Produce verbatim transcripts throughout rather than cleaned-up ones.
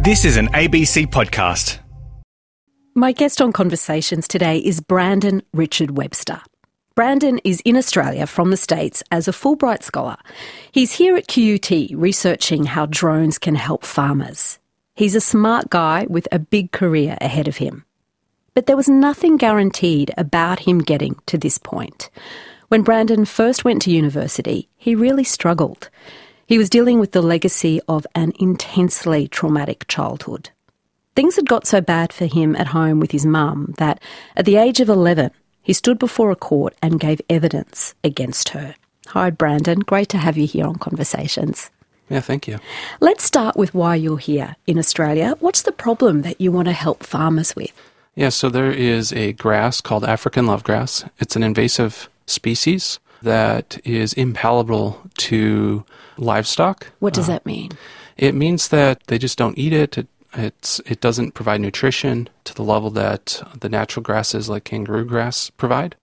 This is an A B C podcast. My guest on Conversations today is Brandon Richard Webster. Brandon is in Australia from the States as a Fulbright scholar. He's here at Q U T researching how drones can help farmers. He's a smart guy with a big career ahead of him. But there was nothing guaranteed about him getting to this point. When Brandon first went to university, he really struggled. He was dealing with the legacy of an intensely traumatic childhood. Things had got so bad for him at home with his mum that at the age of eleven, he stood before a court and gave evidence against her. Hi, Brandon. Great to have you here on Conversations. Yeah, thank you. Let's start with why you're here in Australia. What's the problem that you want to help farmers with? Yeah, so there is a grass called African lovegrass. It's an invasive species that is impalatable to livestock. What does uh, that mean? It means that they just don't eat it. It it's, it doesn't provide nutrition to the level that the natural grasses like kangaroo grass provide.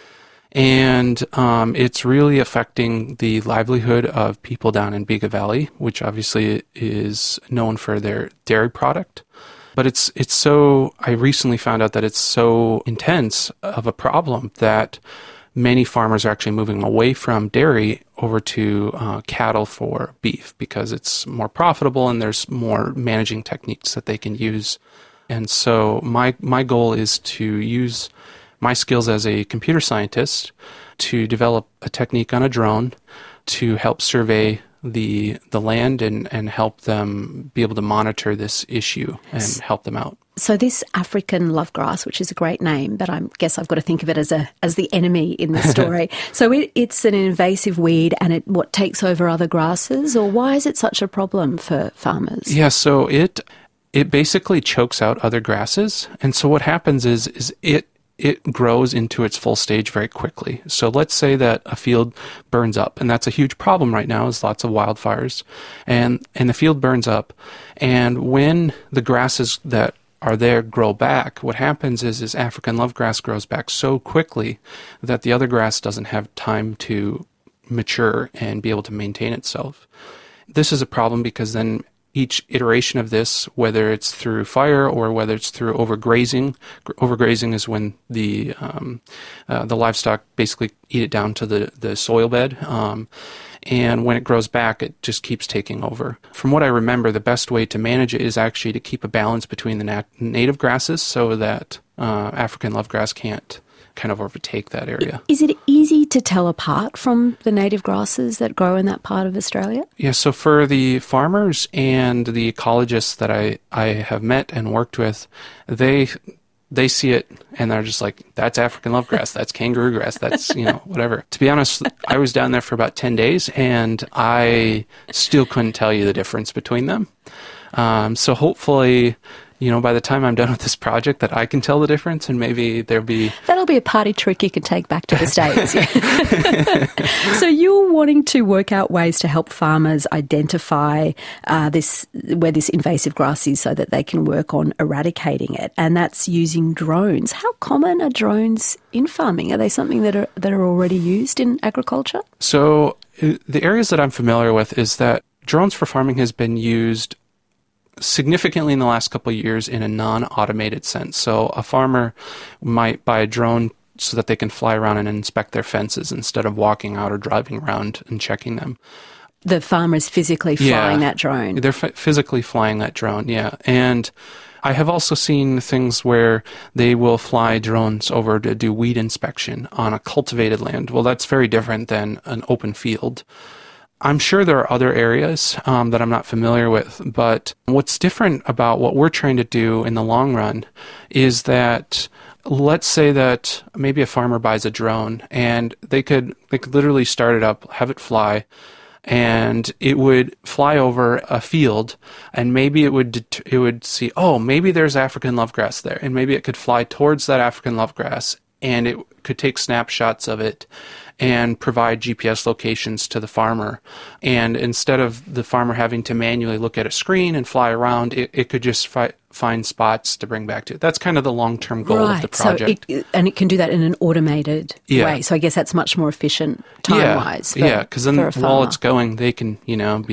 And um, it's really affecting the livelihood of people down in Bega Valley, which obviously is known for their dairy product. But it's it's so, I recently found out that it's so intense of a problem that many farmers are actually moving away from dairy over to uh, cattle for beef because it's more profitable and there's more managing techniques that they can use. And so my my goal is to use my skills as a computer scientist to develop a technique on a drone to help survey the the land and, and help them be able to monitor this issue and help them out. So this African lovegrass, which is a great name, but I guess I've got to think of it as a as the enemy in the story. So it, it's an invasive weed and it what takes over other grasses, or why is it such a problem for farmers? Yeah, so it it basically chokes out other grasses, and so what happens is is it it grows into its full stage very quickly. So let's say that a field burns up, and that's a huge problem right now, is lots of wildfires, and and the field burns up, and when the grasses that are there grow back, what happens is, is African lovegrass grows back so quickly that the other grass doesn't have time to mature and be able to maintain itself. This is a problem because then each iteration of this, whether it's through fire or whether it's through overgrazing, overgrazing is when the um, uh, the livestock basically eat it down to the, the soil bed. Um, and when it grows back, it just keeps taking over. From what I remember, the best way to manage it is actually to keep a balance between the nat- native grasses so that uh, African lovegrass can't kind of overtake that area. Is it easy to tell apart from the native grasses that grow in that part of Australia? Yeah, so for the farmers and the ecologists that I, I have met and worked with, they they see it and they're just like, that's African lovegrass, that's kangaroo grass, that's, you know, whatever. To be honest, I was down there for about ten days and I still couldn't tell you the difference between them. Um, so hopefully, you know, by the time I'm done with this project, that I can tell the difference, and maybe there'll be... That'll be a party trick you can take back to the States. So you're wanting to work out ways to help farmers identify uh, this where this invasive grass is so that they can work on eradicating it, and that's using drones. How common are drones in farming? Are they something that are, that are already used in agriculture? So uh, the areas that I'm familiar with is that drones for farming has been used significantly in the last couple of years in a non-automated sense. So a farmer might buy a drone so that they can fly around and inspect their fences instead of walking out or driving around and checking them. The farmer is physically flying yeah, that drone. They're f- physically flying that drone, yeah. And I have also seen things where they will fly drones over to do weed inspection on a cultivated land. Well, that's very different than an open field. I'm sure there are other areas um, that I'm not familiar with, but what's different about what we're trying to do in the long run is that, let's say that maybe a farmer buys a drone and they could they could literally start it up, have it fly, and it would fly over a field, and maybe it would det- it would see, oh, maybe there's African lovegrass there, and maybe it could fly towards that African lovegrass, and it could take snapshots of it and provide G P S locations to the farmer. And instead of the farmer having to manually look at a screen and fly around, it, it could just fi- find spots to bring back to. That's kind of the long-term goal right. of the project. So it, and it can do that in an automated yeah. way. So I guess that's much more efficient time-wise. Yeah, because yeah, then for while it's going, they can, you know, be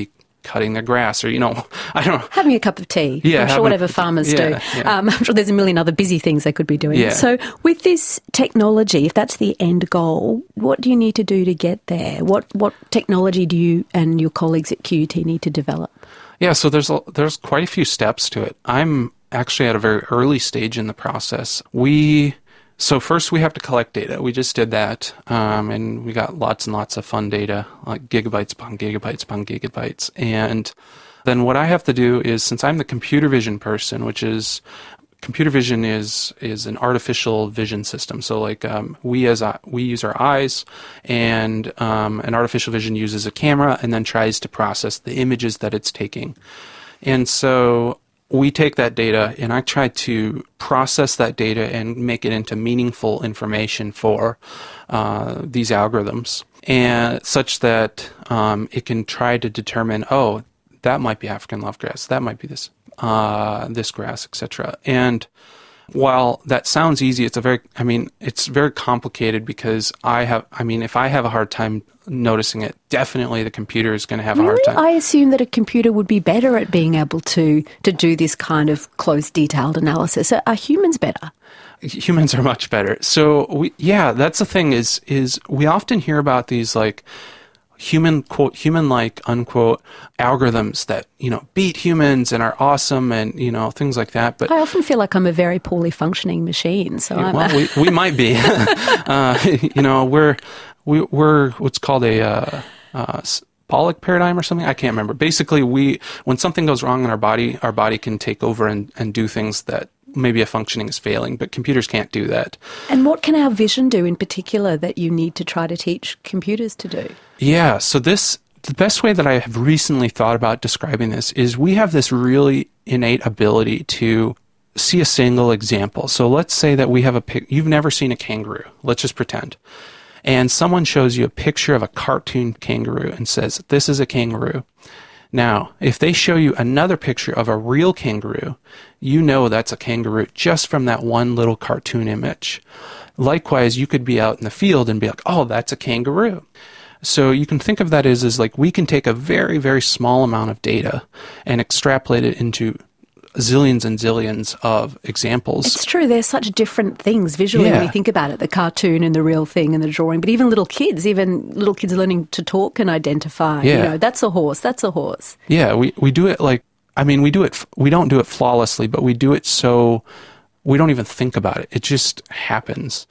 cutting their grass or, you know, I don't know. Having a cup of tea. Yeah, I'm sure whatever farmers yeah, do. Yeah. Um, I'm sure there's a million other busy things they could be doing. Yeah. So with this technology, if that's the end goal, what do you need to do to get there? What what technology do you and your colleagues at Q U T need to develop? Yeah, so there's a, there's quite a few steps to it. I'm actually at a very early stage in the process. We so first we have to collect data. We just did that, um, and we got lots and lots of fun data, like gigabytes upon gigabytes upon gigabytes. And then what I have to do is, since I'm the computer vision person, which is computer vision is is an artificial vision system. So like um, we as a, we use our eyes, and um, an artificial vision uses a camera and then tries to process the images that it's taking. And so we take that data, and I try to process that data and make it into meaningful information for uh, these algorithms, and such that um, it can try to determine, oh, that might be African love grass, that might be this uh, this grass, et cetera. And while that sounds easy, it's a very, I mean, it's very complicated because I have, I mean, if I have a hard time noticing it, definitely the computer is going to have really? a hard time. I assume that a computer would be better at being able to, to do this kind of close, detailed analysis. Are humans better? Humans are much better. So, we, yeah, that's the thing is, is we often hear about these like human, quote, human-like, unquote, algorithms that, you know, beat humans and are awesome and, you know, things like that. But I often feel like I'm a very poorly functioning machine. So yeah, I'm well, a we, we might be. uh, you know, we're, we, we're what's called a uh, uh, Pollock paradigm or something. I can't remember. Basically, we when something goes wrong in our body, our body can take over and, and do things that maybe a functioning is failing, but computers can't do that. And what can our vision do in particular that you need to try to teach computers to do? Yeah, so this, the best way that I have recently thought about describing this is we have this really innate ability to see a single example. So let's say that we have a pic, you've never seen a kangaroo. Let's just pretend. And someone shows you a picture of a cartoon kangaroo and says, this is a kangaroo. Now, if they show you another picture of a real kangaroo, you know that's a kangaroo just from that one little cartoon image. Likewise, you could be out in the field and be like, oh, that's a kangaroo. So you can think of that as, as like we can take a very, very small amount of data and extrapolate it into zillions and zillions of examples. It's true. They're such different things visually Yeah. when we think about it, the cartoon and the real thing and the drawing. But even little kids, even little kids learning to talk and identify, Yeah. you know, that's a horse, that's a horse. Yeah, we, we do it like, I mean, we do it, we don't do it flawlessly, but we do it so we don't even think about it. It just happens.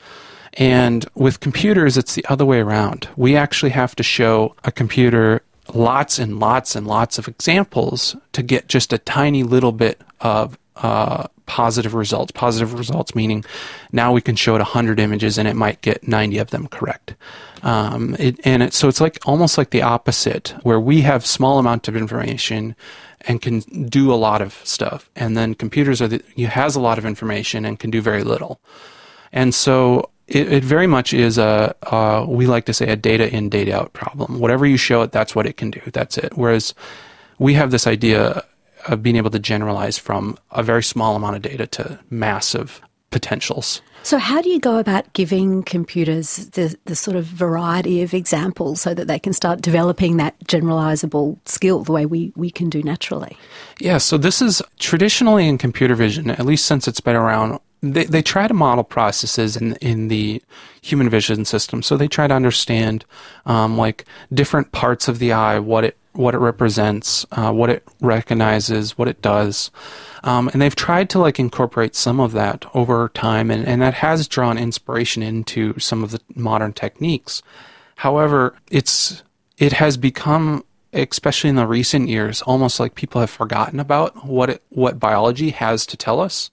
And with computers, it's the other way around. We actually have to show a computer lots and lots and lots of examples to get just a tiny little bit of uh, positive results. Positive results meaning now we can show it one hundred images and it might get ninety of them correct. Um, it, and it, so it's like almost like the opposite, where we have small amount of information and can do a lot of stuff, and then computers are the, you has a lot of information and can do very little. And so It, it very much is a, uh, we like to say, a data in, data out problem. Whatever you show it, that's what it can do. That's it. Whereas we have this idea of being able to generalize from a very small amount of data to massive potentials. So how do you go about giving computers the, the sort of variety of examples so that they can start developing that generalizable skill the way we, we can do naturally? Yeah, so this is traditionally in computer vision, at least since it's been around, They they try to model processes in in the human vision system. So they try to understand um, like different parts of the eye, what it what it represents, uh, what it recognizes, what it does, um, and they've tried to like incorporate some of that over time, and, and that has drawn inspiration into some of the modern techniques. However, it's it has become, especially in the recent years, almost like people have forgotten about what it, what biology has to tell us.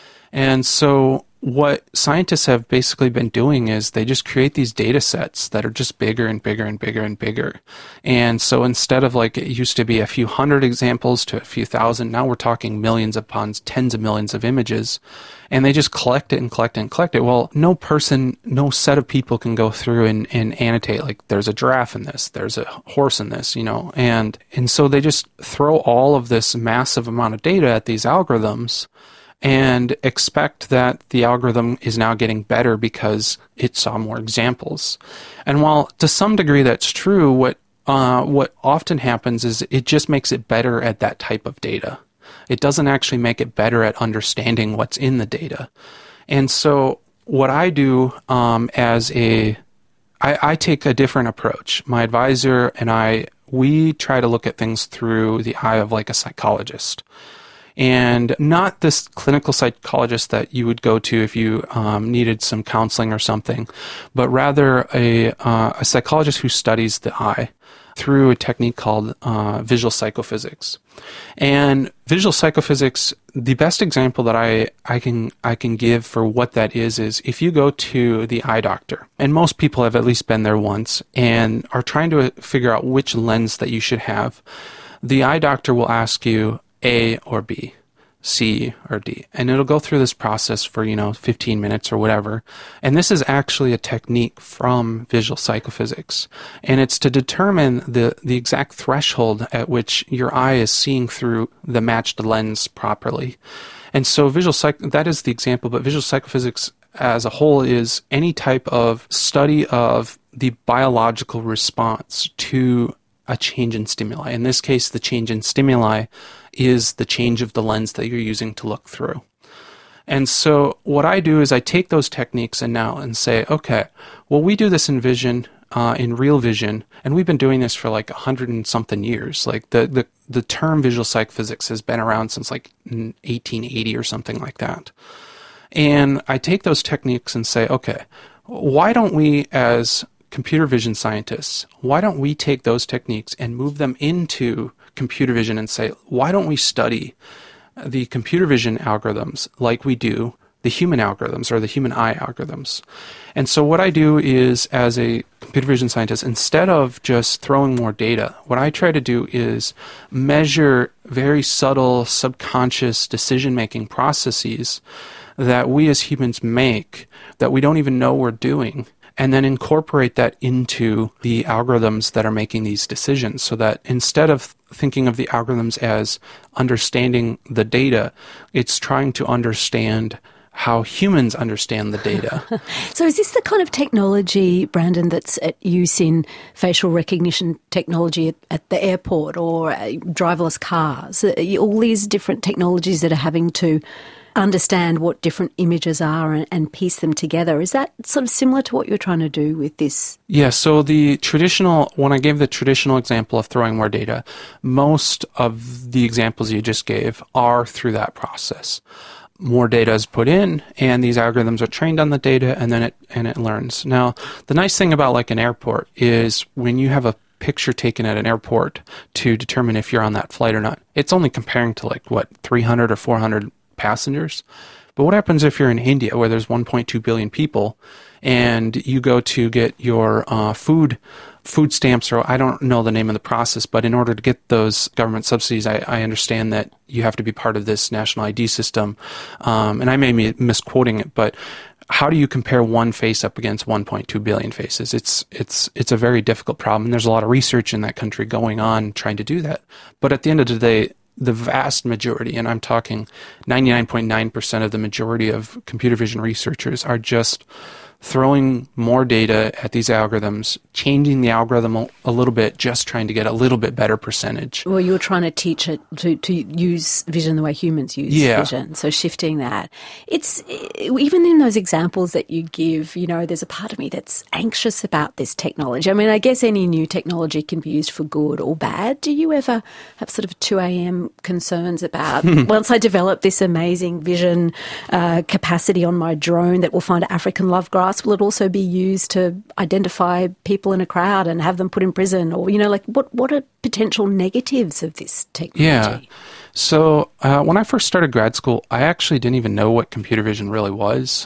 And so what scientists have basically been doing is they just create these data sets that are just bigger and bigger and bigger and bigger. And so instead of like it used to be a few hundred examples to a few thousand, now we're talking millions upon tens of millions of images. And they just collect it and collect it and collect it. Well, no person, no set of people can go through and, and annotate, like there's a giraffe in this, there's a horse in this, you know. And, and so they just throw all of this massive amount of data at these algorithms and expect that the algorithm is now getting better because it saw more examples. And while to some degree that's true, what uh, what often happens is it just makes it better at that type of data. It doesn't actually make it better at understanding what's in the data. And so what I do um, as a, I, I take a different approach. My advisor and I, we try to look at things through the eye of like a psychologist. And not this clinical psychologist that you would go to if you um, needed some counseling or something, but rather a, uh, a psychologist who studies the eye through a technique called uh, visual psychophysics. And visual psychophysics, the best example that I, I can I can give for what that is is if you go to the eye doctor, and most people have at least been there once and are trying to figure out which lens that you should have, the eye doctor will ask you A or B, C or D. And it'll go through this process for, you know, fifteen minutes or whatever. And this is actually a technique from visual psychophysics. And it's to determine the, the exact threshold at which your eye is seeing through the matched lens properly. And so visual psych, that is the example, but visual psychophysics as a whole is any type of study of the biological response to a change in stimuli. In this case, the change in stimuli is the change of the lens that you're using to look through. And so what I do is I take those techniques and now and say, okay, well, we do this in vision, uh, in real vision, and we've been doing this for like a hundred and something years. Like the, the, the term visual psychophysics has been around since like eighteen eighty or something like that. And I take those techniques and say, okay, why don't we as computer vision scientists, why don't we take those techniques and move them into computer vision and say, why don't we study the computer vision algorithms like we do the human algorithms or the human eye algorithms? And so what I do is, as a computer vision scientist, instead of just throwing more data, what I try to do is measure very subtle subconscious decision-making processes that we as humans make that we don't even know we're doing, and then incorporate that into the algorithms that are making these decisions, so that instead of thinking of the algorithms as understanding the data, it's trying to understand how humans understand the data. So is this the kind of technology, Brandon, that's at use in facial recognition technology at, at the airport or uh, driverless cars? Uh, all these different technologies that are having to understand what different images are and, and piece them together. Is that sort of similar to what you're trying to do with this? Yeah, so the traditional, when I gave the traditional example of throwing more data, most of the examples you just gave are through that process. More data is put in, and these algorithms are trained on the data, and then it and it learns. Now, the nice thing about like an airport is when you have a picture taken at an airport to determine if you're on that flight or not, it's only comparing to like, what, three hundred or four hundred passengers. But what happens if you're in India where there's one point two billion people and you go to get your uh, food food stamps, or I don't know the name of the process, but in order to get those government subsidies, I, I understand that you have to be part of this national I D system. Um, and I may be misquoting it, but how do you compare one face up against one point two billion faces? It's it's it's a very difficult problem. And there's a lot of research in that country going on trying to do that. But at the end of the day, the vast majority, and I'm talking ninety-nine point nine percent of the majority of computer vision researchers, are just throwing more data at these algorithms, changing the algorithm a little bit, just trying to get a little bit better percentage. Well, you're trying to teach it to, to use vision the way humans use yeah. vision, so shifting that. It's even in those examples that you give, you know, there's a part of me that's anxious about this technology. I mean, I guess any new technology can be used for good or bad. Do you ever have sort of two a.m. concerns about, once I develop this amazing vision uh, capacity on my drone that will find African love grass, will it also be used to identify people in a crowd and have them put in prison? Or, you know, like what, what are potential negatives of this technology? Yeah. So uh, when I first started grad school, I actually didn't even know what computer vision really was.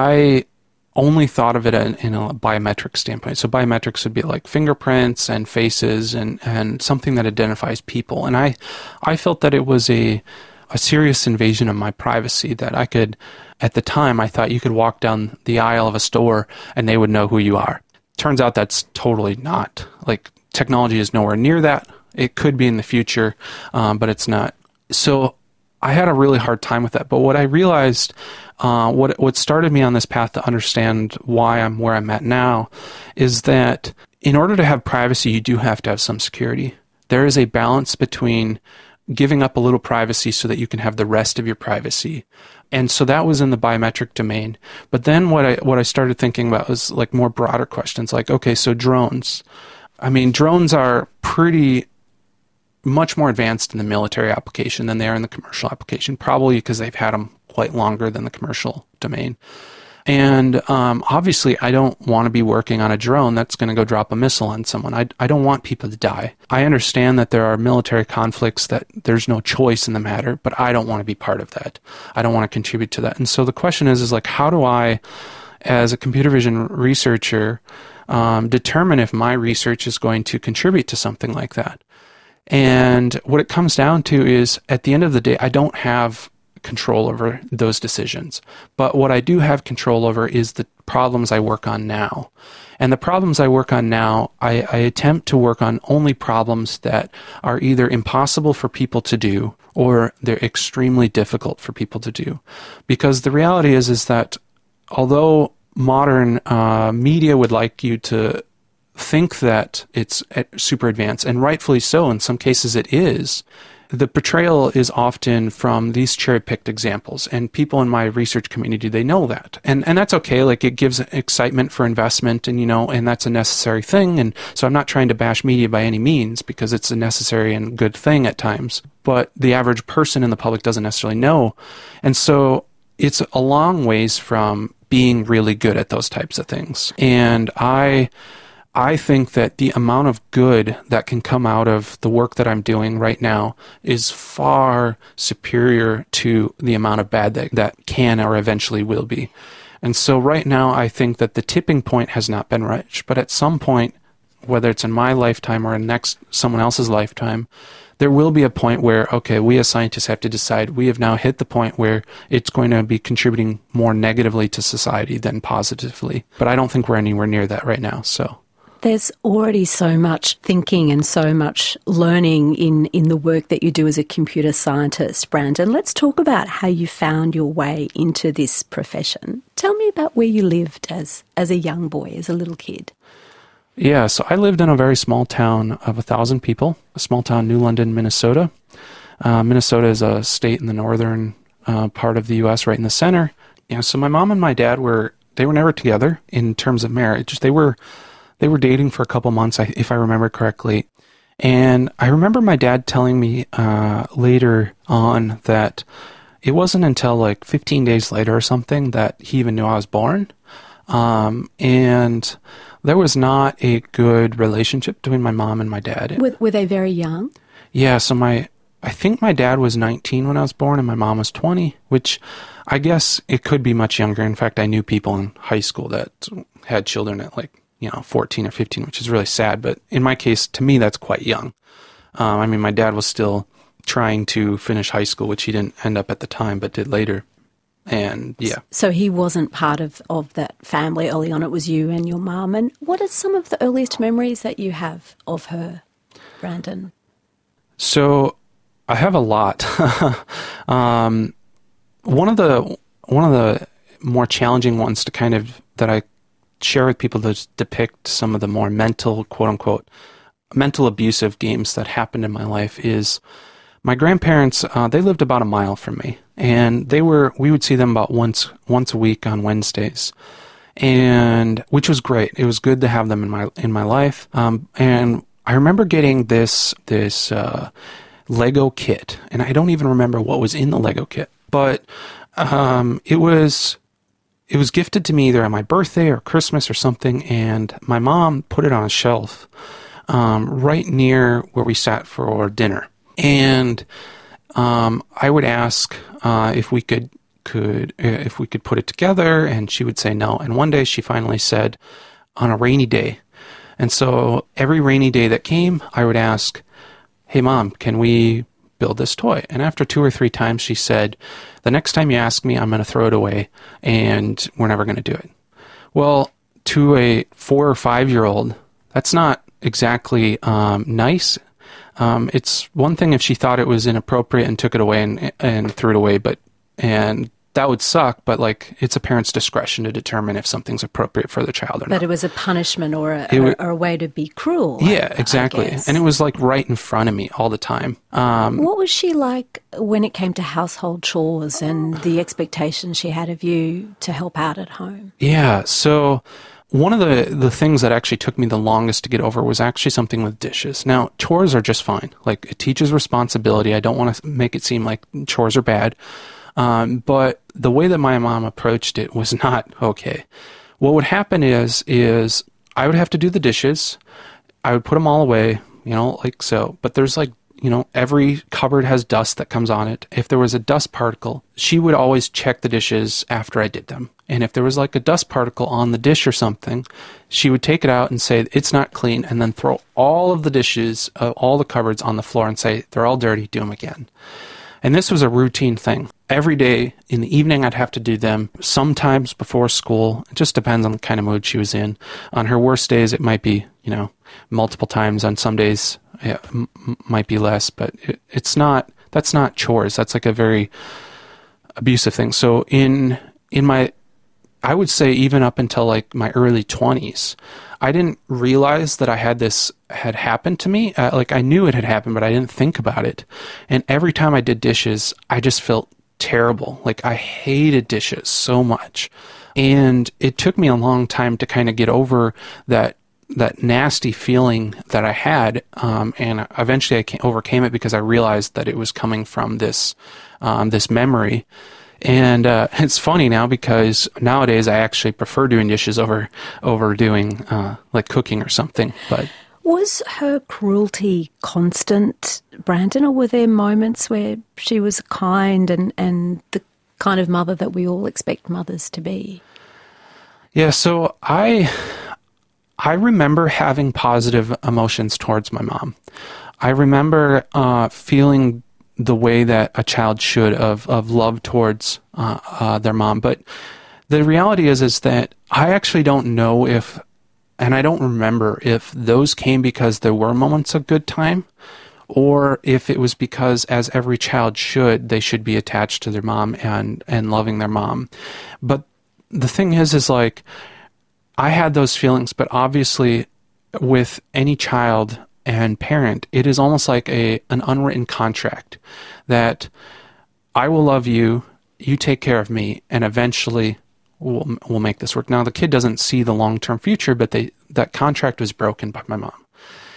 I only thought of it in, in a biometric standpoint. So biometrics would be like fingerprints and faces and, and something that identifies people. And I, I felt that it was a a serious invasion of my privacy, that I could, at the time, I thought you could walk down the aisle of a store and they would know who you are. Turns out that's totally not. Like, technology is nowhere near that. It could be in the future, um, but it's not. So I had a really hard time with that. But what I realized, uh, what what started me on this path to understand why I'm where I'm at now, is that in order to have privacy, you do have to have some security. There is a balance between giving up a little privacy so that you can have the rest of your privacy. And so that was in the biometric domain. But then what I what I started thinking about was like more broader questions, like, okay, so drones. I mean, drones are pretty much more advanced in the military application than they are in the commercial application, probably because they've had them quite longer than the commercial domain. And um, obviously, I don't want to be working on a drone that's going to go drop a missile on someone. I, I don't want people to die. I understand that there are military conflicts that there's no choice in the matter, but I don't want to be part of that. I don't want to contribute to that. And so the question is, is like, how do I, as a computer vision researcher, um, determine if my research is going to contribute to something like that? And what it comes down to is, at the end of the day, I don't have control over those decisions. But what I do have control over is the problems I work on now. And the problems I work on now, I, I attempt to work on only problems that are either impossible for people to do or they're extremely difficult for people to do. Because the reality is, is that although modern uh, media would like you to think that it's super advanced, and rightfully so, in some cases it is, the portrayal is often from these cherry-picked examples, and people in my research community, they know that. And and that's okay, like it gives excitement for investment, and you know, and that's a necessary thing, and so I'm not trying to bash media by any means, because it's a necessary and good thing at times, but the average person in the public doesn't necessarily know. And so it's a long ways from being really good at those types of things. And I... I think that the amount of good that can come out of the work that I'm doing right now is far superior to the amount of bad that, that can or eventually will be. And so right now, I think that the tipping point has not been reached. But at some point, whether it's in my lifetime or in next someone else's lifetime, there will be a point where, okay, we as scientists have to decide we have now hit the point where it's going to be contributing more negatively to society than positively. But I don't think we're anywhere near that right now, so... There's already so much thinking and so much learning in, in the work that you do as a computer scientist, Brandon. Let's talk about how you found your way into this profession. Tell me about where you lived as, as a young boy, as a little kid. Yeah, so I lived in a very small town of a thousand people, a small town, New London, Minnesota. Uh, Minnesota is a state in the northern uh, part of the U S, right in the center. Yeah, so my mom and my dad were, they were never together in terms of marriage. They were... They were dating for a couple months, if I remember correctly. And I remember my dad telling me uh, later on that it wasn't until like fifteen days later or something that he even knew I was born. Um, and there was not a good relationship between my mom and my dad. Were, were they very young? Yeah, so my I think my dad was nineteen when I was born and my mom was twenty, which I guess it could be much younger. In fact, I knew people in high school that had children at like, you know, fourteen or fifteen, which is really sad. But in my case, to me, that's quite young. Um, I mean, my dad was still trying to finish high school, which he didn't end up at the time, but did later. And yeah. So he wasn't part of, of that family early on. It was you and your mum. And what are some of the earliest memories that you have of her, Brandon? So I have a lot. um, one of the one of the more challenging ones to kind of that I share with people to depict some of the more mental, quote unquote, mental abusive games that happened in my life is my grandparents, uh, they lived about a mile from me, and they were, we would see them about once, once a week on Wednesdays, and which was great. It was good to have them in my, in my life. Um, and I remember getting this, this, uh, Lego kit, and I don't even remember what was in the Lego kit, but, um, it was, It was gifted to me either on my birthday or Christmas or something, and my mom put it on a shelf um, right near where we sat for dinner. And um, I would ask uh, if we could could uh, if we could put it together, and she would say no. And one day she finally said, on a rainy day. And so every rainy day that came, I would ask, "Hey, Mom, can we build this toy?" And after two or three times, she said, "The next time you ask me, I'm going to throw it away, and we're never going to do it." Well, to a four or five-year-old, that's not exactly um, nice. Um, it's one thing if she thought it was inappropriate and took it away and and threw it away, but and that would suck, but like it's a parent's discretion to determine if something's appropriate for the child or but not. But it was a punishment or a, w- or a way to be cruel. Yeah, I, exactly. I and it was like right in front of me all the time. Um, what was she like when it came to household chores and the expectations she had of you to help out at home? Yeah, so one of the, the things that actually took me the longest to get over was actually something with dishes. Now, chores are just fine. Like, it teaches responsibility. I don't want to make it seem like chores are bad. Um, but the way that my mom approached it was not okay. What would happen is, is I would have to do the dishes. I would put them all away, you know, like so. But there's like, you know, every cupboard has dust that comes on it. If there was a dust particle, she would always check the dishes after I did them. And if there was like a dust particle on the dish or something, she would take it out and say, it's not clean, and then throw all of the dishes, uh, all the cupboards on the floor and say, they're all dirty, do them again. And this was a routine thing. Every day in the evening, I'd have to do them, sometimes before school. It just depends on the kind of mood she was in. On her worst days, it might be, you know, multiple times. On some days, it m- might be less, but it, it's not, that's not chores. That's like a very abusive thing. So in, in my, I would say even up until like my early twenties, I didn't realize that I had this had happened to me. Uh, like I knew it had happened, but I didn't think about it. And every time I did dishes, I just felt terrible. Like I hated dishes so much. And it took me a long time to kind of get over that that nasty feeling that I had. Um, and eventually I came, overcame it because I realized that it was coming from this um, this memory. And uh, it's funny now because nowadays I actually prefer doing dishes over over doing uh, like cooking or something. But was her cruelty constant, Brandon, or were there moments where she was kind and, and the kind of mother that we all expect mothers to be? Yeah, so I I remember having positive emotions towards my mom. I remember uh, feeling the way that a child should of of love towards uh, uh, their mom. But the reality is is that I actually don't know if, and I don't remember if those came because there were moments of good time, or if it was because, as every child should, they should be attached to their mom and and loving their mom. But the thing is, is like, I had those feelings, but obviously with any child and parent, it is almost like a an unwritten contract that I will love you, you take care of me, and eventually we'll, we'll make this work. Now, the kid doesn't see the long-term future, but they that contract was broken by my mom.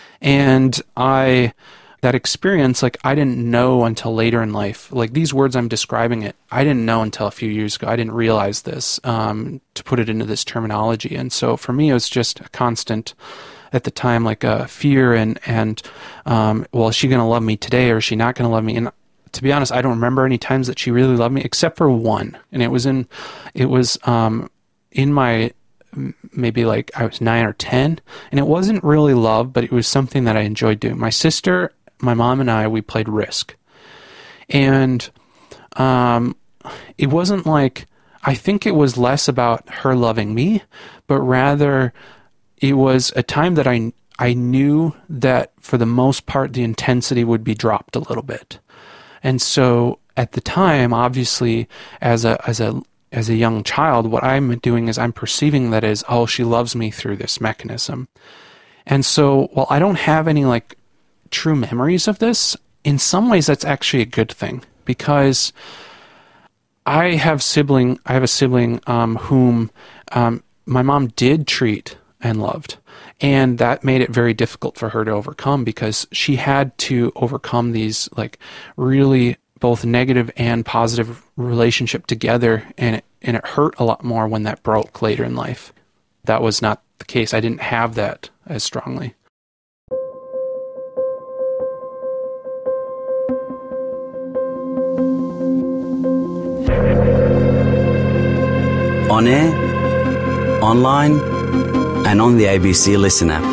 And I, that experience, like, I didn't know until later in life. Like, these words I'm describing it, I didn't know until a few years ago. I didn't realize this, um, to put it into this terminology. And so for me, it was just a constant at the time, like a fear and, and um, well, is she going to love me today or is she not going to love me? And to be honest, I don't remember any times that she really loved me except for one. And it was in, it was um, in my, maybe like I was nine or ten. And it wasn't really love, but it was something that I enjoyed doing. My sister, my mom and I, we played Risk. And um, it wasn't like, I think it was less about her loving me, but rather it was a time that I I knew that for the most part the intensity would be dropped a little bit. And so at the time, obviously, as a as a as a young child, what I'm doing is I'm perceiving that as, oh, she loves me through this mechanism. And so while I don't have any like true memories of this, in some ways that's actually a good thing, because I have sibling I have a sibling um, whom um, my mom did treat and loved. And that made it very difficult for her to overcome, because she had to overcome these like really both negative and positive relationship together, and it, and it hurt a lot more when that broke later in life. That was not the case. I didn't have that as strongly. On air, online, and on the A B C Listen app.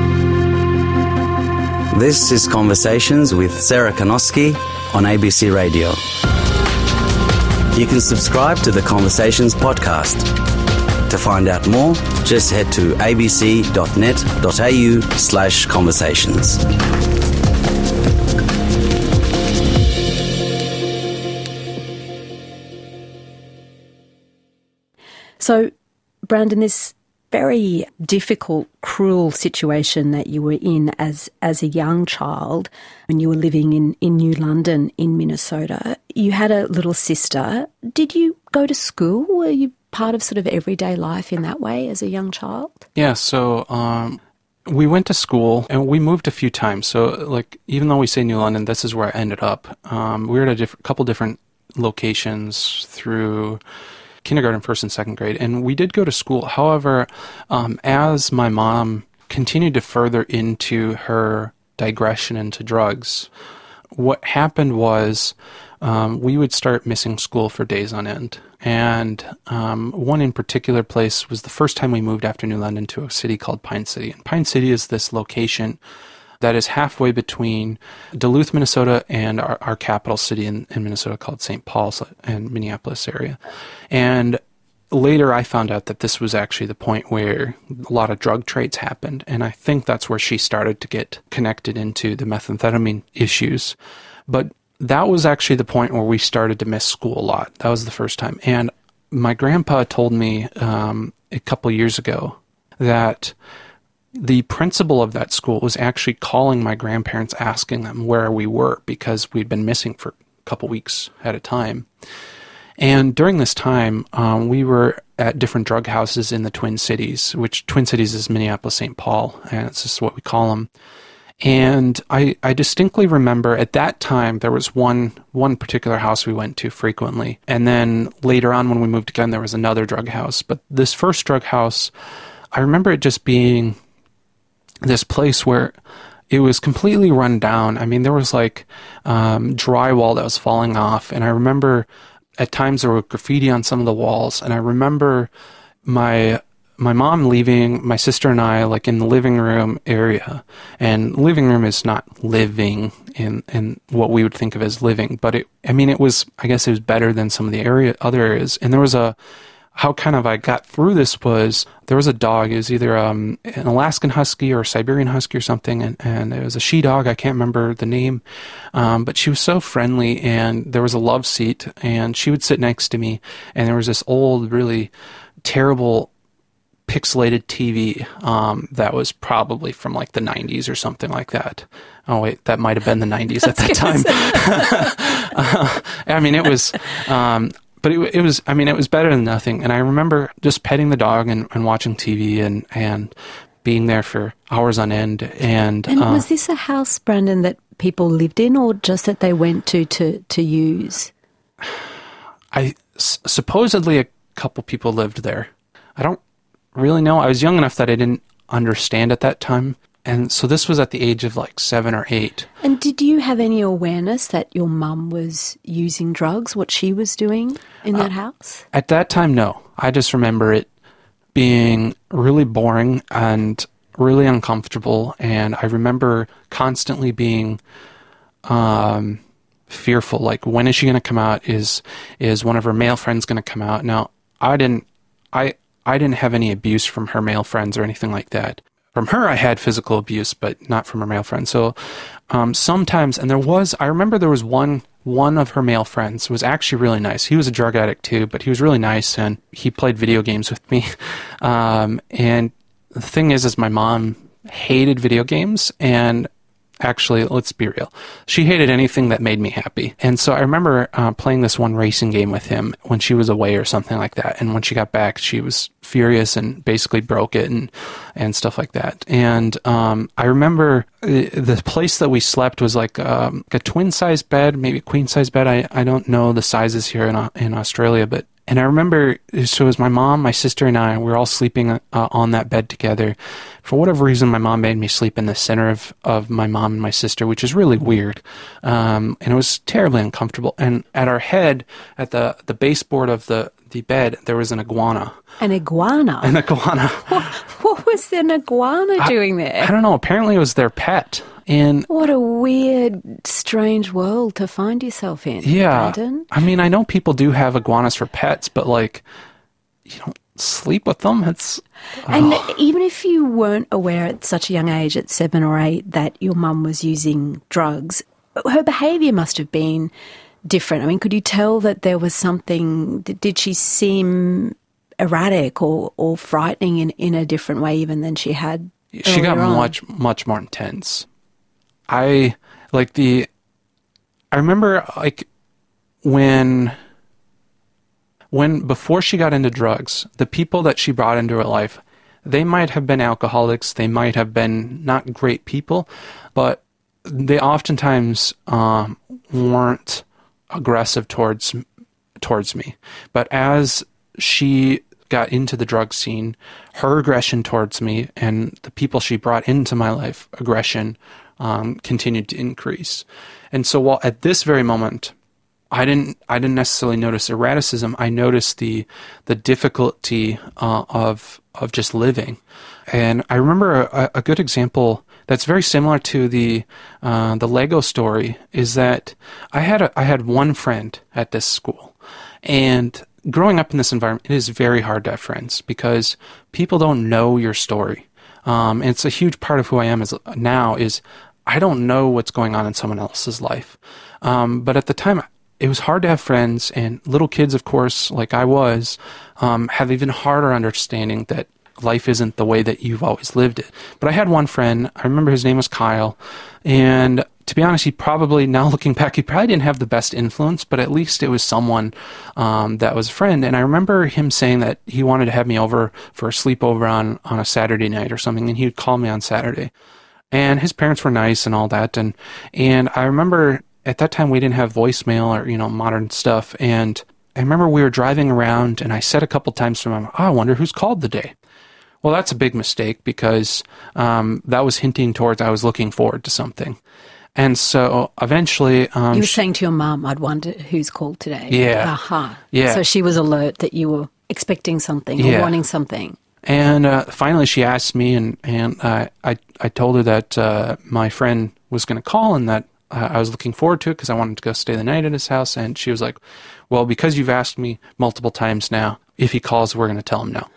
This is Conversations with Sarah Kanoski on A B C Radio. You can subscribe to the Conversations podcast. To find out more, just head to abc.net.au slash conversations. So, Brandon, this very difficult, cruel situation that you were in as as a young child when you were living in, in New London in Minnesota. You had a little sister. Did you go to school? Were you part of sort of everyday life in that way as a young child? Yeah, so um, we went to school and we moved a few times. So, like, even though we say New London, this is where I ended up. Um, we were at a diff- couple different locations through kindergarten, first and second grade, and we did go to school. However, um, as my mom continued to further into her digression into drugs, what happened was um, we would start missing school for days on end. And um, one in particular place was the first time we moved after New London to a city called Pine City. And Pine City is this location that is halfway between Duluth, Minnesota, and our, our capital city in, in Minnesota called Saint Paul and Minneapolis area. And later I found out that this was actually the point where a lot of drug trades happened. And I think that's where she started to get connected into the methamphetamine issues. But that was actually the point where we started to miss school a lot. That was the first time. And my grandpa told me um, a couple years ago that the principal of that school was actually calling my grandparents, asking them where we were because we'd been missing for a couple weeks at a time. And during this time, um, we were at different drug houses in the Twin Cities, which Twin Cities is Minneapolis, Saint Paul, and it's just what we call them. And I, I distinctly remember at that time there was one one particular house we went to frequently. And then later on when we moved again, there was another drug house. But this first drug house, I remember it just being this place where it was completely run down. I mean, there was like um, drywall that was falling off. And I remember at times there were graffiti on some of the walls. And I remember my my mom leaving my sister and I like in the living room area. And living room is not living in, in what we would think of as living. But it, I mean, it was, I guess it was better than some of the area other areas. And there was a, how kind of I got through this was there was a dog. It was either um, an Alaskan Husky or a Siberian Husky or something, and, and it was a she-dog. I can't remember the name, um, but she was so friendly, and there was a love seat, and she would sit next to me, and there was this old, really terrible pixelated T V um, that was probably from like the nineties or something like that. Oh, wait, that might have been the nineties at that time. uh, I mean, it was... Um, But it, it was, I mean, it was better than nothing. And I remember just petting the dog and, and watching T V and, and being there for hours on end. And, and uh, was this a house, Brandon, that people lived in or just that they went to to, to use? I, s- supposedly a couple people lived there. I don't really know. I was young enough that I didn't understand at that time. And so this was at the age of like seven or eight. And did you have any awareness that your mum was using drugs, what she was doing in that uh, house? At that time, no. I just remember it being really boring and really uncomfortable. And I remember constantly being um, fearful. Like, when is she going to come out? Is is one of her male friends going to come out? Now, I didn't, I, I didn't have any abuse from her male friends or anything like that. From her, I had physical abuse, but not from her male friends. So um, sometimes, and there was, I remember there was one one of her male friends who was actually really nice. He was a drug addict too, but he was really nice, and he played video games with me. Um, and the thing is, is my mom hated video games, and actually, let's be real, she hated anything that made me happy. And so I remember uh, playing this one racing game with him when she was away or something like that. And when she got back, she was furious and basically broke it and, and stuff like that. And um, I remember the place that we slept was like um, a twin-size bed, maybe a queen-size bed. I, I don't know the sizes here in, in Australia, but and I remember, so it was my mom, my sister, and I, we were all sleeping uh, on that bed together. For whatever reason, my mom made me sleep in the center of, of my mom and my sister, which is really weird. Um, and it was terribly uncomfortable. And at our head, at the, the baseboard of the, the bed, there was an iguana. An iguana? An iguana. What, what was an iguana I, doing there? I don't know. Apparently it was their pet. And what a weird, strange world to find yourself in, yeah, Brandon. I mean, I know people do have iguanas for pets, but like, you don't sleep with them. It's and oh. even if you weren't aware at such a young age, at seven or eight, that your mum was using drugs, her behaviour must have been different. I mean, could you tell that there was something? Did she seem erratic or, or frightening in, in a different way even than she had She got on. much, much more intense. I, like the, I remember like when, when, before she got into drugs, the people that she brought into her life, they might have been alcoholics, they might have been not great people, but they oftentimes um, weren't aggressive towards towards me. But as she got into the drug scene, her aggression towards me and the people she brought into my life, aggression, um, continued to increase. And so while at this very moment, I didn't I didn't necessarily notice erraticism, I noticed the the difficulty uh, of of just living. And I remember a, a good example that's very similar to the uh, the Lego story is that I had a, I had one friend at this school, and growing up in this environment, it is very hard to have friends because people don't know your story. Um, and it's a huge part of who I am as now is I don't know what's going on in someone else's life. Um, but at the time, it was hard to have friends, and little kids, of course, like I was, um, have even harder understanding that life isn't the way that you've always lived it. But I had one friend, I remember his name was Kyle, and to be honest, he probably, now looking back, he probably didn't have the best influence, but at least it was someone um, that was a friend. And I remember him saying that he wanted to have me over for a sleepover on, on a Saturday night or something, and he would call me on Saturday. And his parents were nice and all that, and and I remember at that time we didn't have voicemail or, you know, modern stuff, and I remember we were driving around, and I said a couple times to him, oh, I wonder who's called today. Well, that's a big mistake because um, that was hinting towards I was looking forward to something. And so eventually... Um, you were saying to your mum, I'd wonder who's called today. Yeah. Aha. Yeah. So she was alert that you were expecting something or Yeah. wanting something. And uh, finally she asked me, and, and uh, I, I told her that uh, my friend was going to call and that uh, I was looking forward to it because I wanted to go stay the night at his house. And she was like, well, because you've asked me multiple times now, if he calls, we're going to tell him no.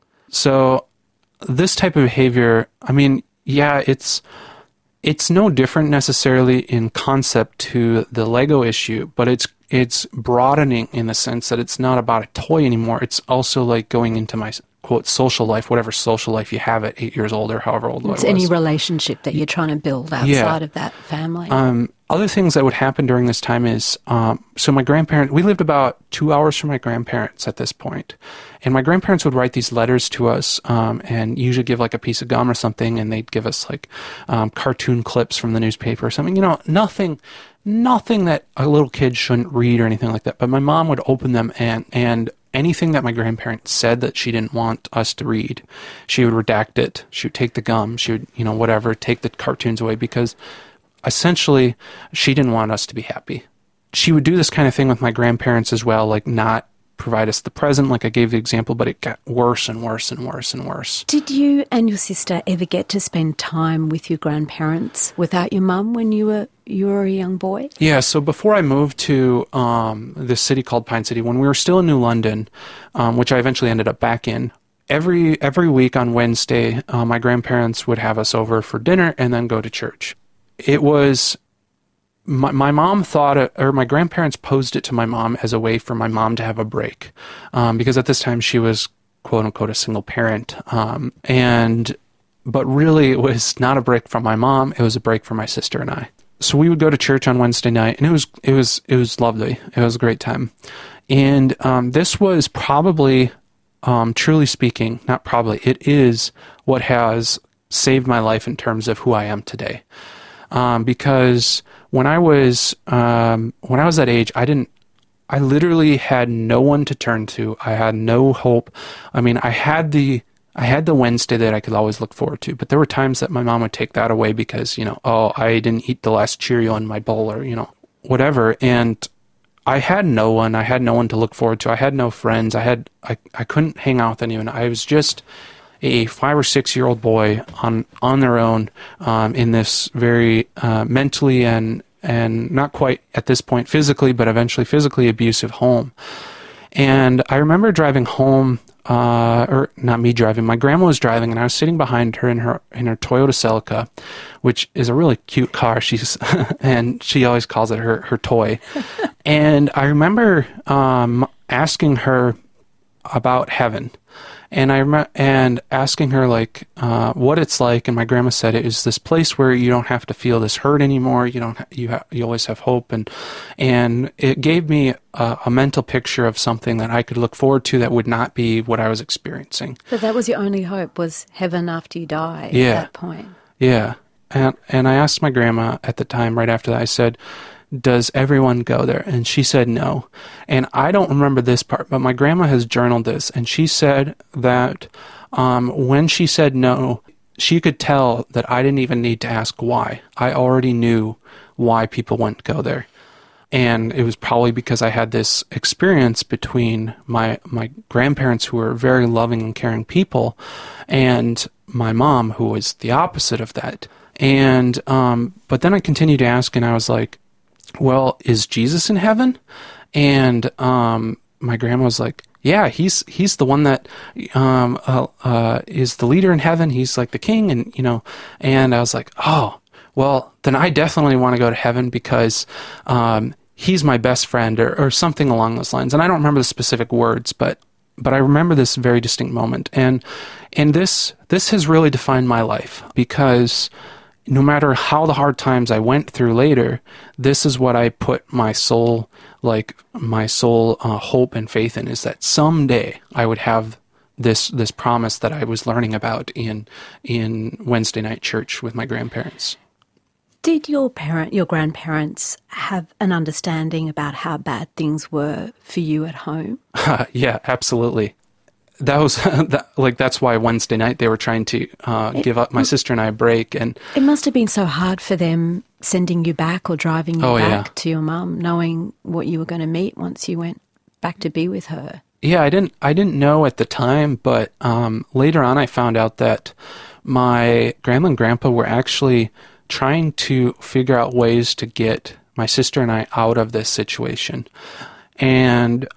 So this type of behavior, I mean, yeah, it's it's no different necessarily in concept to the Lego issue, but it's it's broadening in the sense that it's not about a toy anymore. It's also like going into my, quote, social life, whatever social life you have at eight years old or however old I was. It's any relationship that you're trying to build outside Yeah. of that family. Um, other things that would happen during this time is, um, so my grandparents, we lived about two hours from my grandparents at this point, and my grandparents would write these letters to us, um, and usually give like a piece of gum or something, and they'd give us like um, cartoon clips from the newspaper or something, you know, nothing, nothing that a little kid shouldn't read or anything like that. But my mom would open them, and and anything that my grandparents said that she didn't want us to read, she would redact it. She would take the gum. She would, you know, whatever, take the cartoons away because essentially she didn't want us to be happy. She would do this kind of thing with my grandparents as well, like not provide us the present, like I gave the example, but it got worse and worse and worse and worse. Did you and your sister ever get to spend time with your grandparents without your mum when you were you were a young boy? Yeah, so before I moved to um, this city called Pine City, when we were still in New London, um, which I eventually ended up back in, every every week on Wednesday, uh, my grandparents would have us over for dinner and then go to church. It was... My, my mom thought, it, or my grandparents posed it to my mom as a way for my mom to have a break, um, because at this time she was quote unquote a single parent, um, and but really it was not a break from my mom; it was a break for my sister and I. So we would go to church on Wednesday night, and it was it was it was lovely. It was a great time, and um, this was probably, um, truly speaking, not probably, it is what has saved my life in terms of who I am today, um, because. When I was um, when I was that age, I didn't. I literally had no one to turn to. I had no hope. I mean, I had the I had the Wednesday that I could always look forward to, but there were times that my mom would take that away because, you know, oh, I didn't eat the last Cheerio in my bowl or, you know, whatever. And I had no one. I had no one to look forward to. I had no friends. I had I, I couldn't hang out with anyone. I was just a five or six year old boy on on their own um, in this very uh, mentally and and not quite at this point physically, but eventually physically abusive home. And I remember driving home, uh, or not me driving, my grandma was driving, and I was sitting behind her in her in her Toyota Celica, which is a really cute car. She's and she always calls it her her toy. And I remember um, asking her, about heaven. And I rem- and asking her like uh, what it's like, and my grandma said it is this place where you don't have to feel this hurt anymore. You don't. Ha- you ha- you always have hope, and and it gave me a, a mental picture of something that I could look forward to that would not be what I was experiencing. But that was your only hope, was heaven after you die. Yeah. At that point. Yeah, and and I asked my grandma at the time. Right after that, I said, does everyone go there? And she said no. And I don't remember this part, but my grandma has journaled this, and she said that um, when she said no, she could tell that I didn't even need to ask why. I already knew why people wouldn't go there. And it was probably because I had this experience between my my grandparents, who were very loving and caring people, and my mom, who was the opposite of that. And um, but then I continued to ask, and I was like, well, is Jesus in heaven? And um, my grandma was like, yeah, he's he's the one that um, uh, uh, is the leader in heaven. He's like the king, and you know. And I was like, oh, well, then I definitely want to go to heaven because um, he's my best friend, or, or something along those lines. And I don't remember the specific words, but but I remember this very distinct moment. And and this this has really defined my life, because no matter how the hard times I went through later, this is what I put my soul, like my soul uh, hope and faith in, is that someday I would have this this promise that I was learning about in in Wednesday night church with my grandparents. Did your parent, your grandparents, have an understanding about how bad things were for you at home? Yeah, absolutely. That was that, like that's why Wednesday night they were trying to uh, it, give up my sister and I a break, and it must have been so hard for them sending you back or driving you oh, back yeah. to your mum, knowing what you were going to meet once you went back to be with her. Yeah, I didn't I didn't know at the time, but um, later on I found out that my grandma and grandpa were actually trying to figure out ways to get my sister and I out of this situation. And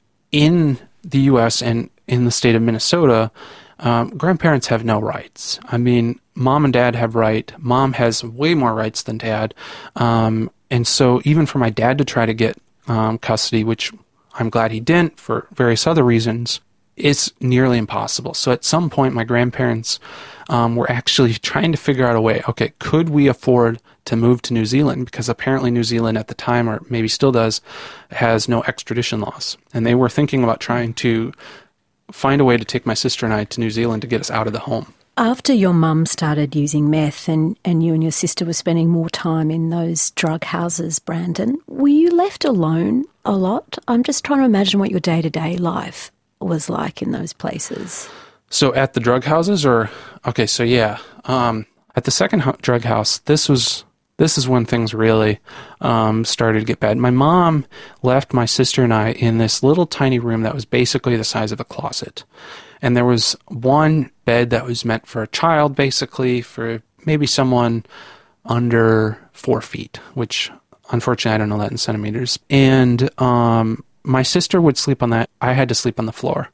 in the U S and in the state of Minnesota, um, grandparents have no rights. I mean, mom and dad have right. Mom has way more rights than dad. Um, and so even for my dad to try to get um, custody, which I'm glad he didn't for various other reasons, it's nearly impossible. So at some point, my grandparents um, were actually trying to figure out a way, okay, could we afford to move to New Zealand? Because apparently New Zealand at the time, or maybe still does, has no extradition laws. And they were thinking about trying to find a way to take my sister and I to New Zealand to get us out of the home. After your mum started using meth and, and you and your sister were spending more time in those drug houses, Brandon, were you left alone a lot? I'm just trying to imagine what your day-to-day life was like in those places. So at the drug houses, or okay, so yeah, um, at the second ho- drug house, this was this is when things really um, started to get bad. My mom left my sister and I in this little tiny room that was basically the size of a closet, and there was one bed that was meant for a child, basically for maybe someone under four feet, which unfortunately I don't know that in centimeters. And um, my sister would sleep on that. I had to sleep on the floor.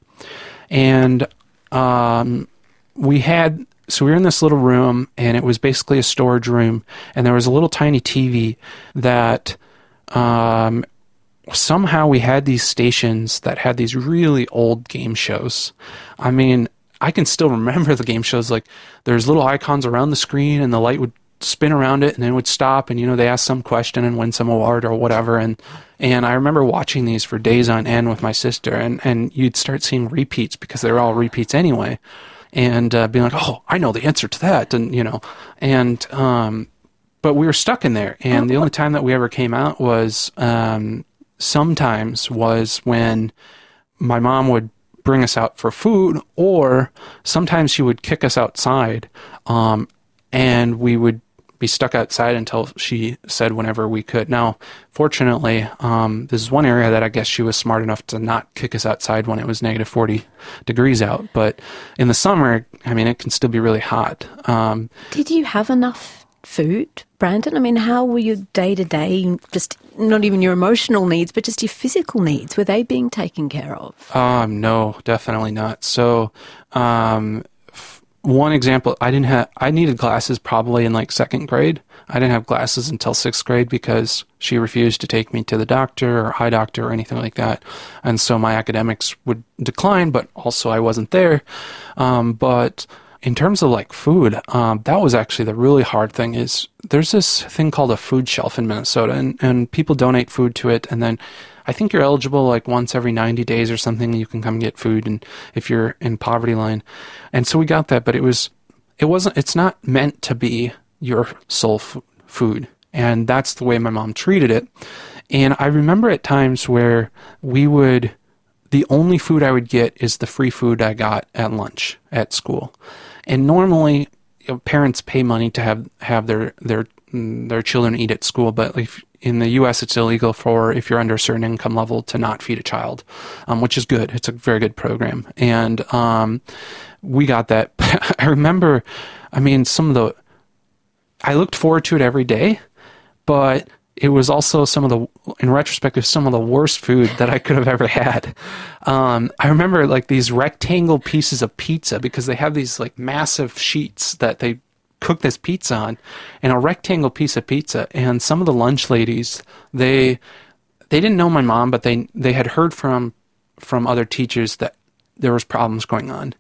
And um, we had, so we were in this little room, and it was basically a storage room, and there was a little tiny T V that um, somehow we had these stations that had these really old game shows. I mean, I can still remember the game shows. Like, there's little icons around the screen, and the light would spin around it, and then it would stop, and, you know, they ask some question and win some award or whatever. And and I remember watching these for days on end with my sister, and, and you'd start seeing repeats because they were all repeats anyway, and uh, being like, oh, I know the answer to that, and, you know, and, um, but we were stuck in there, and the only time that we ever came out was, um, sometimes was when my mom would bring us out for food, or sometimes she would kick us outside, um, and we would be stuck outside until she said whenever we could. Now, fortunately, um, this is one area that I guess she was smart enough to not kick us outside when it was negative forty degrees out. But in the summer, I mean, it can still be really hot. Um, Did you have enough food, Brandon? I mean, how were your day-to-day, just not even your emotional needs, but just your physical needs? Were they being taken care of? Um, no, definitely not. So, um, f- one example, I didn't have, I needed glasses probably in like second grade. I didn't have glasses until sixth grade because she refused to take me to the doctor or eye doctor or anything like that. And so my academics would decline, but also I wasn't there. Um, but in terms of like food, um, that was actually the really hard thing. Is there's this thing called a food shelf in Minnesota, and, and people donate food to it, and then I think you're eligible like once every ninety days or something. You can come get food, and if you're in poverty line, and so we got that. But it was, it wasn't. It's not meant to be your sole f- food, and that's the way my mom treated it. And I remember at times where we would, the only food I would get is the free food I got at lunch at school. And normally, you know, parents pay money to have, have their their their children eat at school, but if, in the U S it's illegal for, if you're under a certain income level, to not feed a child, um, which is good. It's a very good program. And um, we got that. I remember, I mean, some of the, I looked forward to it every day, but it was also some of the, in retrospect, it was some of the worst food that I could have ever had. Um, I remember like these rectangle pieces of pizza, because they have these like massive sheets that they cook this pizza on, and a rectangle piece of pizza. And some of the lunch ladies, they they didn't know my mom, but they they had heard from from other teachers that there was problems going on.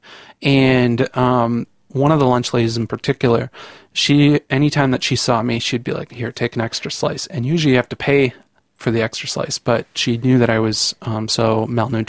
And um, one of the lunch ladies in particular, she, anytime that she saw me, she'd be like, here, take an extra slice. And usually you have to pay for the extra slice, but she knew that I was um, so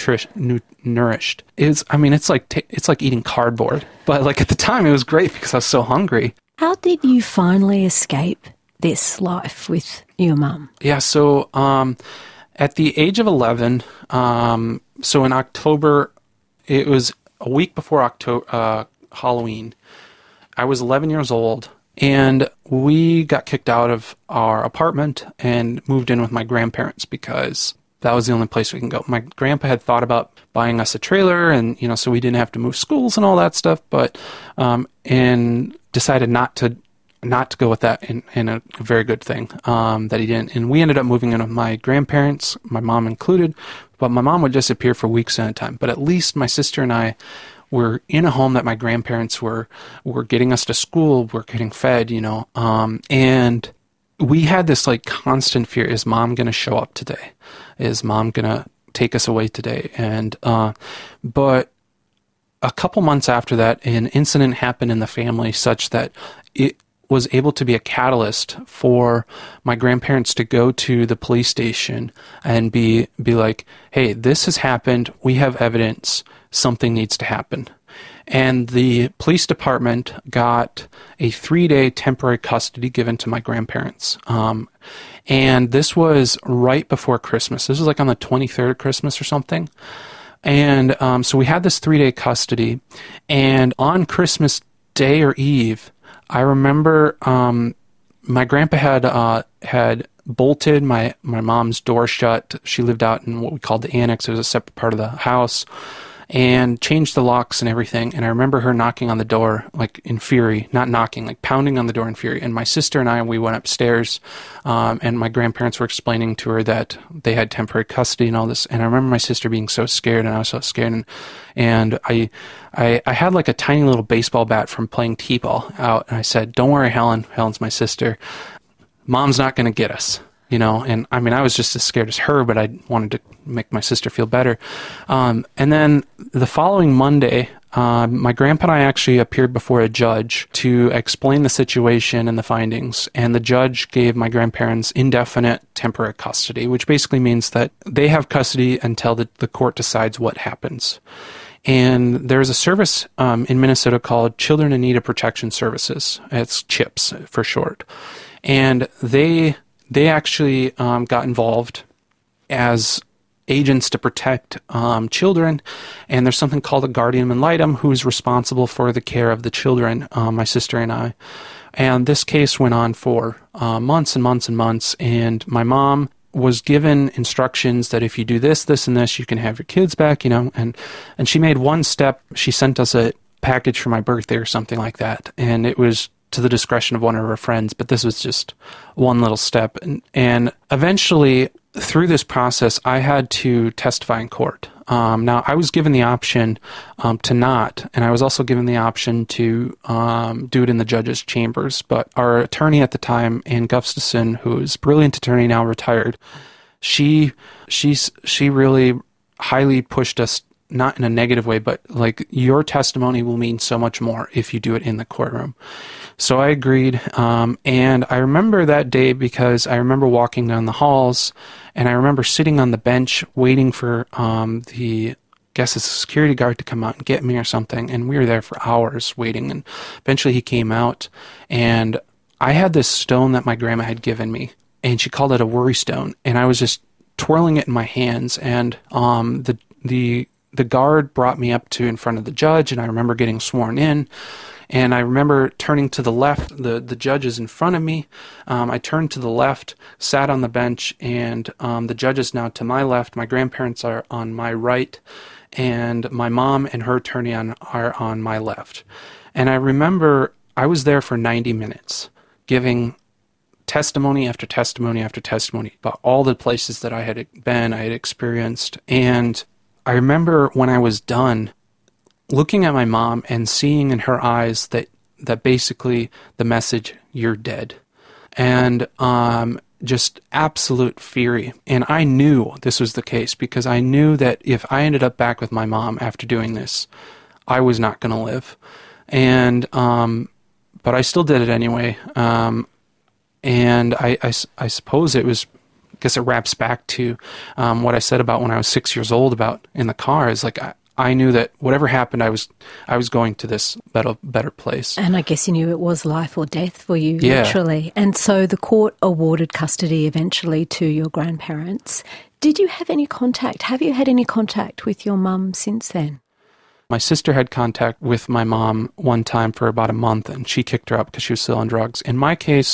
malnourished. Is I mean, it's like t- it's like eating cardboard. But like at the time, it was great because I was so hungry. How did you finally escape this life with your mum? Yeah, so um, at the age of eleven, um, so in October, it was a week before October, uh, Halloween. I was eleven years old, and we got kicked out of our apartment and moved in with my grandparents because that was the only place we can go. My grandpa had thought about buying us a trailer, and you know, so we didn't have to move schools and all that stuff, but um, and decided not to not to go with that, in, in a very good thing um, that he didn't. And we ended up moving in with my grandparents, my mom included, but my mom would disappear for weeks at a time. But at least my sister and I were in a home that my grandparents were were getting us to school, were getting fed, you know, um, and we had this like constant fear: is mom going to show up today? Is mom going to take us away today? And uh, but a couple months after that, an incident happened in the family such that it was able to be a catalyst for my grandparents to go to the police station and be be like, hey, this has happened. We have evidence. Something needs to happen. And the police department got a three-day temporary custody given to my grandparents. Um, and this was right before Christmas. This was like on the twenty-third of Christmas or something. And um, so we had this three-day custody. And on Christmas Day or Eve, I remember um, my grandpa had uh, had bolted my, my mom's door shut. She lived out in what we called the annex. It was a separate part of the house. And changed the locks and everything. And I remember her knocking on the door, like in fury, not knocking, like pounding on the door in fury. And my sister and I, we went upstairs, um, and my grandparents were explaining to her that they had temporary custody and all this. And I remember my sister being so scared, and I was so scared. And, and I, I, I had like a tiny little baseball bat from playing t-ball out. And I said, don't worry, Helen. Helen's my sister. Mom's not going to get us. You know, and I mean, I was just as scared as her, but I wanted to make my sister feel better. Um, and then the following Monday, uh, my grandpa and I actually appeared before a judge to explain the situation and the findings. And the judge gave my grandparents indefinite temporary custody, which basically means that they have custody until the, the court decides what happens. And there's a service um, in Minnesota called Children in Need of Protection Services. It's CHIPS for short. And they... They actually um, got involved as agents to protect um, children, and there's something called a guardian ad litem who's responsible for the care of the children, uh, my sister and I. And this case went on for uh, months and months and months, and my mom was given instructions that if you do this, this, and this, you can have your kids back, you know, and, and she made one step. She sent us a package for my birthday or something like that, and it was to the discretion of one of her friends, but this was just one little step. And, and eventually, through this process, I had to testify in court. Um, now, I was given the option um, to not, and I was also given the option to um, do it in the judge's chambers. But our attorney at the time, Ann Gustafson, who is a brilliant attorney, now retired, she she's she really highly pushed us, not in a negative way, but like, your testimony will mean so much more if you do it in the courtroom. So I agreed, um, and I remember that day because I remember walking down the halls, and I remember sitting on the bench waiting for um, the, I guess it's a security guard to come out and get me or something, and we were there for hours waiting, and eventually he came out, and I had this stone that my grandma had given me, and she called it a worry stone, and I was just twirling it in my hands, and um, the the the guard brought me up to in front of the judge, and I remember getting sworn in. And I remember turning to the left, the, the judge is in front of me. Um, I turned to the left, sat on the bench, and um, the judge is now to my left. My grandparents are on my right, and my mom and her attorney on, are on my left. And I remember I was there for ninety minutes, giving testimony after testimony after testimony about all the places that I had been, I had experienced. And I remember when I was done, looking at my mom and seeing in her eyes that, that basically the message, you're dead. And um, just absolute fury. And I knew this was the case because I knew that if I ended up back with my mom after doing this, I was not going to live. And, um, but I still did it anyway. Um, and I, I, I suppose it was, I guess it wraps back to um, what I said about when I was six years old about in the car is like, I, I knew that whatever happened, I was I was going to this better better place. And I guess you knew it was life or death for you, yeah. literally. And so the court awarded custody eventually to your grandparents. Did you have any contact? Have you had any contact with your mum since then? My sister had contact with my mom one time for about a month, and she kicked her out because she was still on drugs. In my case,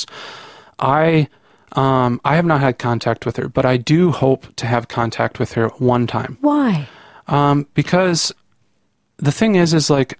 I um, I have not had contact with her, but I do hope to have contact with her one time. Why? Um, because the thing is, is like,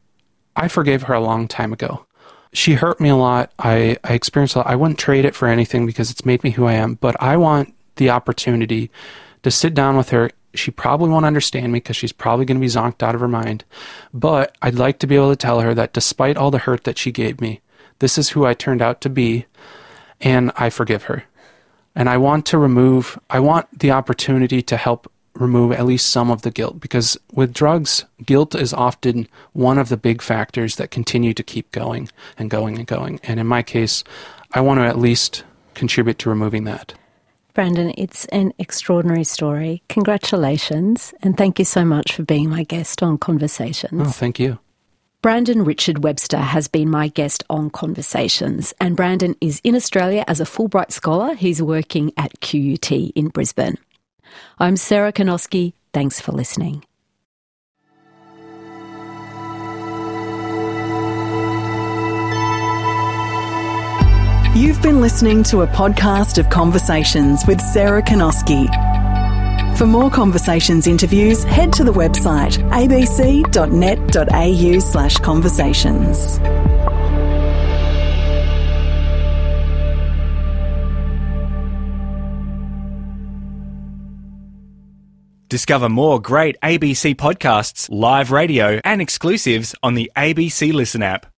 I forgave her a long time ago. She hurt me a lot. I, I experienced a lot. I wouldn't trade it for anything because it's made me who I am, but I want the opportunity to sit down with her. She probably won't understand me because she's probably going to be zonked out of her mind, but I'd like to be able to tell her that despite all the hurt that she gave me, this is who I turned out to be, and I forgive her. And I want to remove, I want the opportunity to help remove at least some of the guilt, because with drugs, guilt is often one of the big factors that continue to keep going and going and going. And in my case, I want to at least contribute to removing that. Brandon, it's an extraordinary story. Congratulations, and thank you so much for being my guest on Conversations. Oh, thank you. Brandon Richard Webster has been my guest on Conversations, and Brandon is in Australia as a Fulbright scholar. He's working at Q U T in Brisbane. I'm Sarah Kanoski. Thanks for listening. You've been listening to a podcast of Conversations with Sarah Kanoski. For more Conversations interviews, head to the website a b c dot net dot a u slash conversations. Discover more great A B C podcasts, live radio, and exclusives on the A B C Listen app.